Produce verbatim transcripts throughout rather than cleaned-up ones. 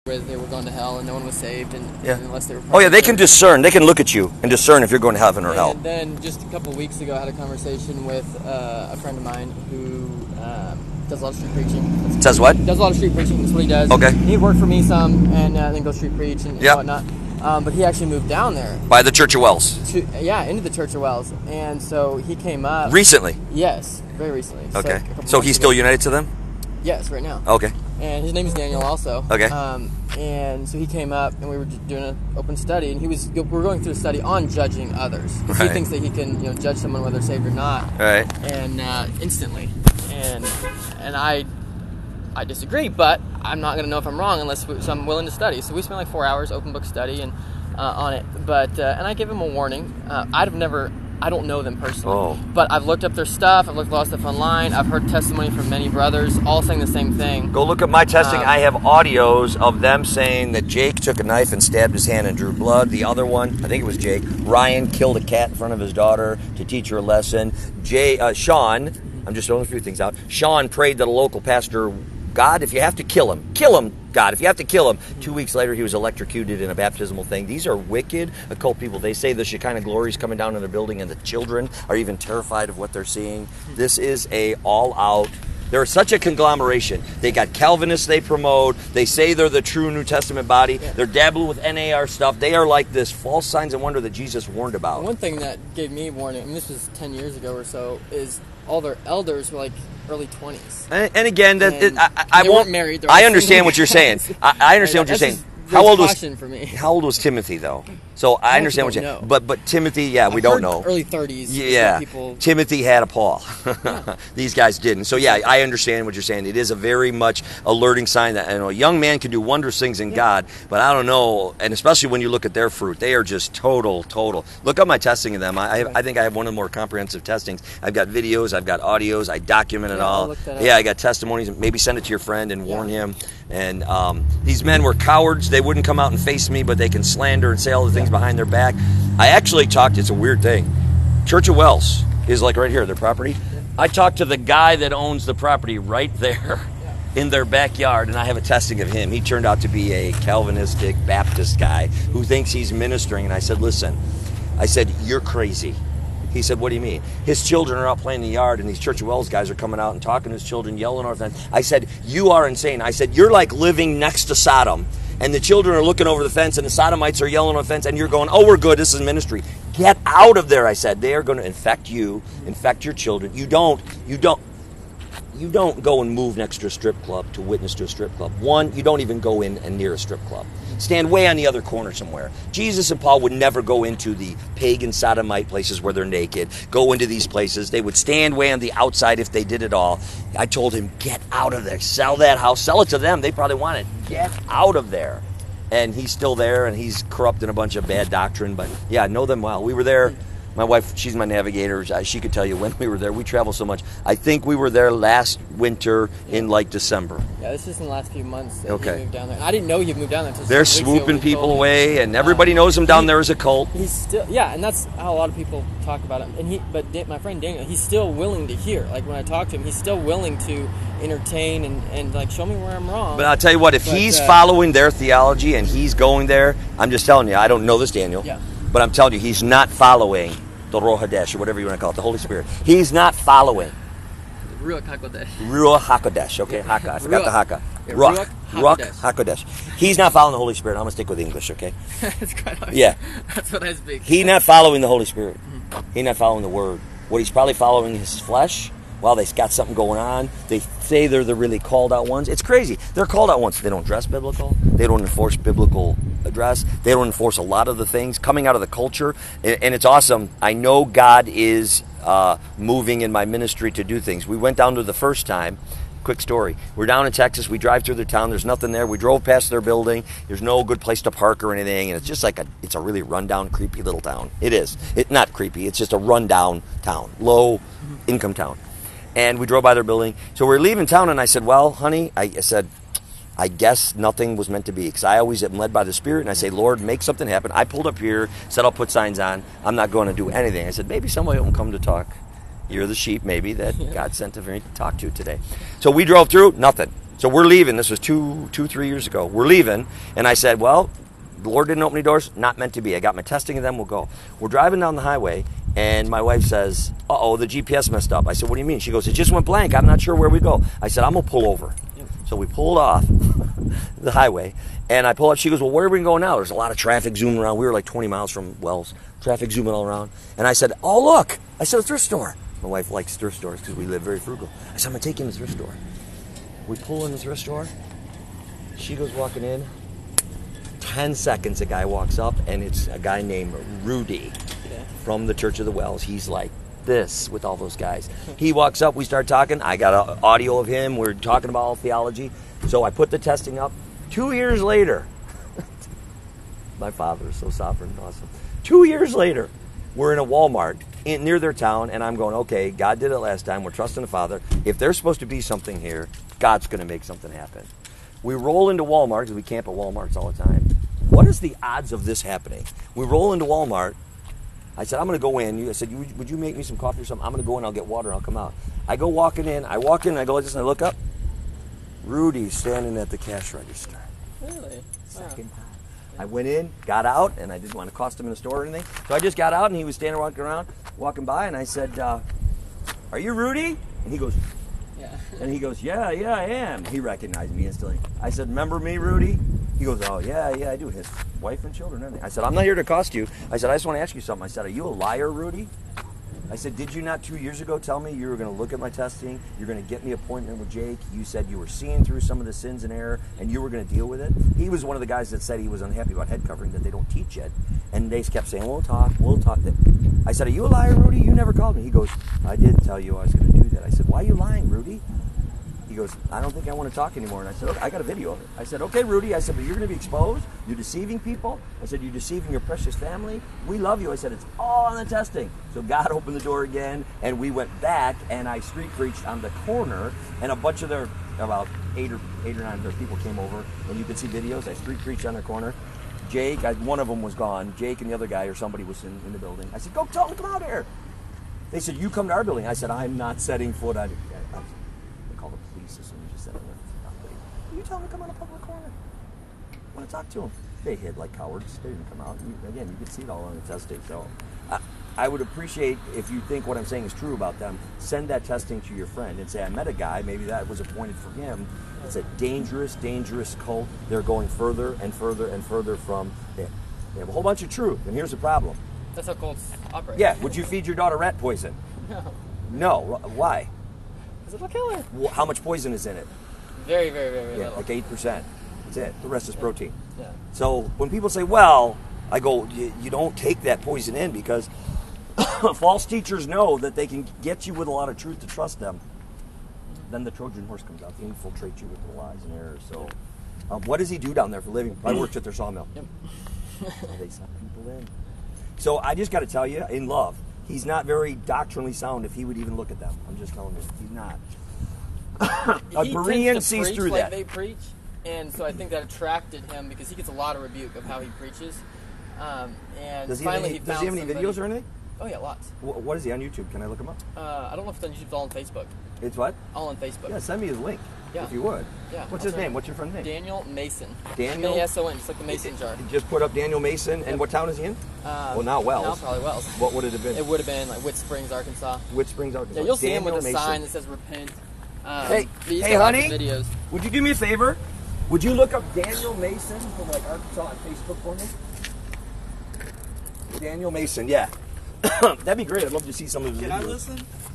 where they were going to hell and no one was saved, and, yeah. and unless they were. Oh yeah, they can discern. They can look at you and discern if you're going to heaven or and hell. And then just a couple weeks ago, I had a conversation with uh, a friend of mine who um, does a lot of street preaching. That's Does what? Does a lot of street preaching. That's what he does. Okay. He'd work for me some, and uh, then go street preach and, and yep. whatnot. Um, but he actually moved down there. By the Church of Wells. To, yeah, into the Church of Wells, and so he came up recently. Yes, very recently. Okay. So, so he's ago. still united to them? Yes, right now. Okay. And his name is Daniel also. Okay. Um, and so he came up, and we were doing an open study, and he was we were going through a study on judging others. Because right. he thinks that he can, you know, judge someone whether they're saved or not. Right. And uh, instantly, and and I I disagree, but I'm not going to know if I'm wrong unless we, so I'm willing to study. So we spent like four hours open book study and uh, on it. But uh, and I gave him a warning. Uh, I'd have never. I don't know them personally, oh. but I've looked up their stuff. I've looked at a lot of stuff online. I've heard testimony from many brothers, all saying the same thing. Go look at my testing. Um, I have audios of them saying that Jake took a knife and stabbed his hand and drew blood. The other one, I think it was Jake, Ryan killed a cat in front of his daughter to teach her a lesson. Jay, uh, Sean, I'm just throwing a few things out. Sean prayed that a local pastor, God, if you have to kill him, kill him, God, if you have to kill him. Two weeks later, he was electrocuted in a baptismal thing. These are wicked occult people. They say the Shekinah glory is coming down in their building, and the children are even terrified of what they're seeing. This is a all-out. They're such a conglomeration. They got Calvinists they promote. They say they're the true New Testament body. Yeah. They're dabbling with N A R stuff. They are like this false signs and wonder that Jesus warned about. One thing that gave me warning, and this was ten years ago or so, is all their elders were like early twenties. And, and again, that and it, I, I they won't. weren't married. I understand what you're saying. I, I understand what you're saying. How old was for me? How old was Timothy though? So I understand what you're saying. But but Timothy, yeah, we I've don't heard know. Early thirties. Yeah. People... Timothy had a Paul. Yeah. These guys didn't. So yeah, I understand what you're saying. It is a very much alerting sign that, you know, a young man can do wondrous things in yeah. God, but I don't know, and especially when you look at their fruit, they are just total, total. Look up my testing of them. I I think I have one of the more comprehensive testings. I've got videos, I've got audios, I document it yeah, all. That yeah, I got testimonies. Maybe send it to your friend and yeah. warn him. And um, these men were cowards. They wouldn't come out and face me, but they can slander and say all the things yeah. behind their back. I actually talked, it's a weird thing. Church of Wells is like right here, their property. Yeah. I talked to the guy that owns the property right there yeah. in their backyard, and I have a testing of him. He turned out to be a Calvinistic Baptist guy who thinks he's ministering. And I said, listen, I said, you're crazy. He said, what do you mean? His children are out playing in the yard, and these Church of Wells guys are coming out and talking to his children, yelling over them. I said, you are insane. I said, you're like living next to Sodom, and the children are looking over the fence, and the Sodomites are yelling on the fence, and you're going, oh, we're good, this is ministry. Get out of there, I said. They are going to infect you, infect your children. You don't, you don't, you don't go and move next to a strip club to witness to a strip club. One, you don't even go in and near a strip club. Stand way on the other corner somewhere. Jesus and Paul would never go into the pagan sodomite places where they're naked, go into these places. They would stand way on the outside if they did it all. I told him, get out of there. Sell that house. Sell it to them. They probably want it. Get out of there. And he's still there, and he's corrupting a bunch of bad doctrine. But, yeah, I know them well. We were there. My wife, she's my navigator. She could tell you when we were there. We travel so much. I think we were there last winter in like December. Yeah, this is in the last few months that okay. he moved down there. I didn't know he moved down there. Until They're swooping people away, and everybody um, knows him down he, there as a cult. He's still, yeah, and that's how a lot of people talk about him. And he, but my friend Daniel, he's still willing to hear. Like when I talk to him, he's still willing to entertain and, and like show me where I'm wrong. But I'll tell you what, if but, he's uh, following their theology and he's going there, I'm just telling you, I don't know this Daniel, yeah. but I'm telling you, he's not following the Ruach HaKodesh, or whatever you want to call it, the Holy Spirit. He's not following. Ruach HaKodesh. Ruach HaKodesh, okay, yeah. Haka. I forgot Ruach. the Haka. Yeah, Ruach. Ruach Ruach HaKodesh. He's not following the Holy Spirit. I'm going to stick with English, okay? That's quite hard. Yeah. That's what I speak. He's not following the Holy Spirit. Mm-hmm. He's not following the Word. What he's probably following is his flesh. Well, they've got something going on. They say they're the really called out ones. It's crazy. They're called out ones. They don't dress biblical. They don't enforce biblical dress. They don't enforce a lot of the things coming out of the culture. And it's awesome. I know God is uh, moving in my ministry to do things. We went down to the first time. Quick story. We're down in Texas. We drive through their town. There's nothing there. We drove past their building. There's no good place to park or anything. And it's just like a, it's a really rundown, creepy little town. It is. It's not creepy. It's just a rundown town. Low income town. And we drove by their building. So we're leaving town, and I said, well, honey, I, I said, I guess nothing was meant to be. Because I always am led by the Spirit, and I say, Lord, make something happen. I pulled up here, said I'll put signs on. I'm not going to do anything. I said, maybe somebody will come to talk. You're the sheep, maybe, that God sent to talk to today. So we drove through, nothing. So we're leaving. This was two, two, three years ago. We're leaving, and I said, well, the Lord didn't open any doors. Not meant to be. I got my testing, and then we'll go. We're driving down the highway, and my wife says, uh-oh, the G P S messed up. I said, what do you mean? She goes, it just went blank. I'm not sure where we go. I said, I'm going to pull over. So we pulled off the highway, and I pulled up. She goes, well, where are we going now? There's a lot of traffic zooming around. We were like twenty miles from Wells. Traffic zooming all around. And I said, oh, look. I said, a thrift store. My wife likes thrift stores because we live very frugal. I said, I'm going to take you to the thrift store. We pull in the thrift store. She goes walking in. Ten seconds, a guy walks up, and it's a guy named Rudy yeah. from the Church of the Wells. He's like this with all those guys. He walks up. We start talking. I got an audio of him. We're talking about all theology. So I put the testing up. Two years later, my father is so sovereign and awesome. Two years later, we're in a Walmart in, near their town, and I'm going, okay, God did it last time. We're trusting the Father. If there's supposed to be something here, God's going to make something happen. We roll into Walmart, because we camp at Walmarts all the time. What is the odds of this happening? We roll into Walmart. I said, I'm going to go in. I said, would you make me some coffee or something? I'm going to go in. I'll get water. And I'll come out. I go walking in. I walk in. I go like this, and I look up. Rudy's standing at the cash register. Really? Second time. I went in, got out, and I didn't want to cost him in the store or anything. So I just got out, and he was standing walking around, walking by, and I said, uh, are you Rudy? And he goes, yeah. And he goes, yeah, yeah, I am. He recognized me instantly. I said, remember me, Rudy? He goes, oh, yeah, yeah, I do. His wife and children, everything. I said, I'm not here to cost you. I said, I just want to ask you something. I said, are you a liar, Rudy? I said, did you not two years ago tell me you were going to look at my testing, you're going to get me an appointment with Jake, you said you were seeing through some of the sins and error, and you were going to deal with it? He was one of the guys that said he was unhappy about head covering, that they don't teach it. And they kept saying, we'll talk, we'll talk. I said, are you a liar, Rudy? You never called me. He goes, I did tell you I was going to do that. I said, why are you lying, Rudy? He goes, I don't think I want to talk anymore. And I said, okay, I got a video of it. I said, okay, Rudy. I said, but you're going to be exposed. You're deceiving people. I said, you're deceiving your precious family. We love you. I said, it's all on the testing. So God opened the door again, and we went back, and I street preached on the corner, and a bunch of their, about eight or eight or nine of their people came over, and you could see videos. I street preached on the corner. Jake, I, one of them was gone. Jake and the other guy or somebody was in, in the building. I said, go tell them to come out here. They said, you come to our building. I said, I'm not setting foot on it. They called the police as soon as you said it. You tell them to come on a public corner. I want to talk to them. They hid like cowards. They didn't come out. You, again, you could see it all on the testing. So I, I would appreciate if you think what I'm saying is true about them, send that testing to your friend and say, I met a guy. Maybe that was appointed for him. It's a dangerous, dangerous cult. They're going further and further and further from it. They have a whole bunch of truth. And here's the problem. That's how cults operate. Yeah. Would you feed your daughter rat poison? No. No. Why? Because it'll kill her. Well, how much poison is in it? Very, very, very, very Yeah, little. like eight percent. That's it. The rest is protein. Yeah. So when people say, well, I go, you, you don't take that poison in because false teachers know that they can get you with a lot of truth to trust them. Then the Trojan horse comes out. They infiltrate you with the lies and errors. So um, what does he do down there for a living? I worked at their sawmill. Yep. So they send people in. So I just got to tell you, in love, he's not very doctrinally sound if he would even look at them. I'm just telling you, he's not. A He Berean tends to sees preach through like that. they preach, and so I think that attracted him because he gets a lot of rebuke of how he preaches. Um, and Does he have finally, any, he does found he have any somebody- videos or anything? Oh yeah, lots. Wh- What is he on YouTube? Can I look him up? Uh, I don't know if it's on YouTube. It's all on Facebook. It's what? All on Facebook. Yeah, send me his link Yeah. if you would. Yeah, What's I'll his send name? it. What's your friend's name? Daniel Mason. Daniel? M A S O N, just like the mason jar. Just put up Daniel Mason, and what town is he in? Uh, well, now Wells. Now probably Wells. What would it have been? It would have been like Whit Springs, Arkansas. Whit Springs, Arkansas. Yeah, you'll see him with Daniel a Mason. sign that says repent. Um, Hey, but he's hey, got lots of honey? videos. Would you do me a favor? Would you look up Daniel Mason from like Arkansas on Facebook for me? Daniel Mason, yeah. That'd be great. I'd love to see some of his Can videos. I listen?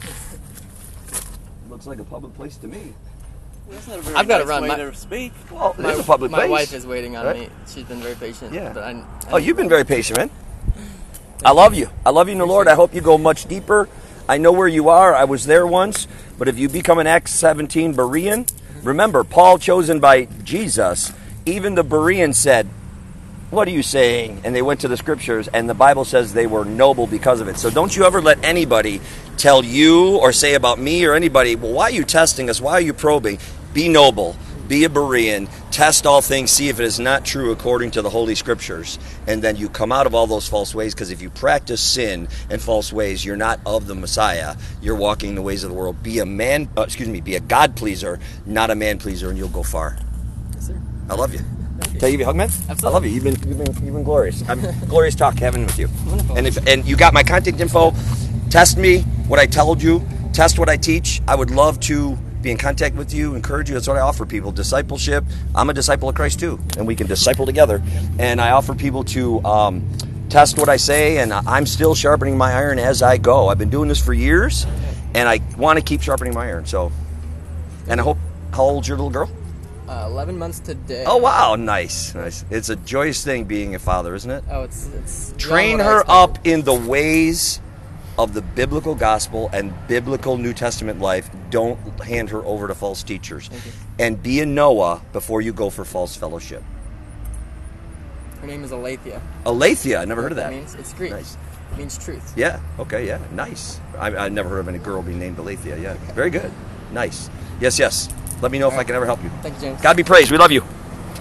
Looks like a public place to me. Well, that's not a very I've gotta nice run. way My- to speak. Well, My, it's a public my place. wife is waiting on Right? me. She's been very patient. Yeah. But I, I Oh, you've been very patient, man. I love you. I love you in the Lord. I hope you go much deeper. I know where you are. I was there once. But if you become an Acts seventeen Berean, remember, Paul chosen by Jesus, even the Bereans said, what are you saying? And they went to the scriptures, and the Bible says they were noble because of it. So don't you ever let anybody tell you or say about me or anybody, well, why are you testing us? Why are you probing? Be noble. be a Berean, test all things, see if it is not true according to the Holy Scriptures, and then you come out of all those false ways, because if you practice sin and false ways, you're not of the Messiah. You're walking the ways of the world. Be a man, uh, excuse me, be a God pleaser, not a man pleaser, and you'll go far. Yes, sir. I love you. Thank Can I give you a hug, man? Absolutely. I love you. You've been, you've been, you've been glorious. I'm glorious talk having with you. Wonderful. And if and you got my contact info, test me, what I told you, test what I teach. I would love to be in contact with you, encourage you. That's what I offer people. Discipleship. I'm a disciple of Christ too, and we can disciple together. And I offer people to um, test what I say, and I'm still sharpening my iron as I go. I've been doing this for years, and I want to keep sharpening my iron. So, and I hope. How old's your little girl? Uh, Eleven months today. Oh wow, nice, nice. It's a joyous thing being a father, isn't it? Oh, it's it's. Train beyond what I her expected. up in the ways of the biblical gospel and biblical New Testament life. Don't hand her over to false teachers. Thank you. And be a Noah before you go for false fellowship. Her name is Aletheia. Aletheia, I never heard of that. It means it's Greek. Nice. It means truth. Yeah, okay, yeah, nice. I, I never heard of any girl being named Aletheia, yeah. Very good. Nice. Yes, yes. Let me know if I can ever help you. Thank you, James. God be praised. We love you.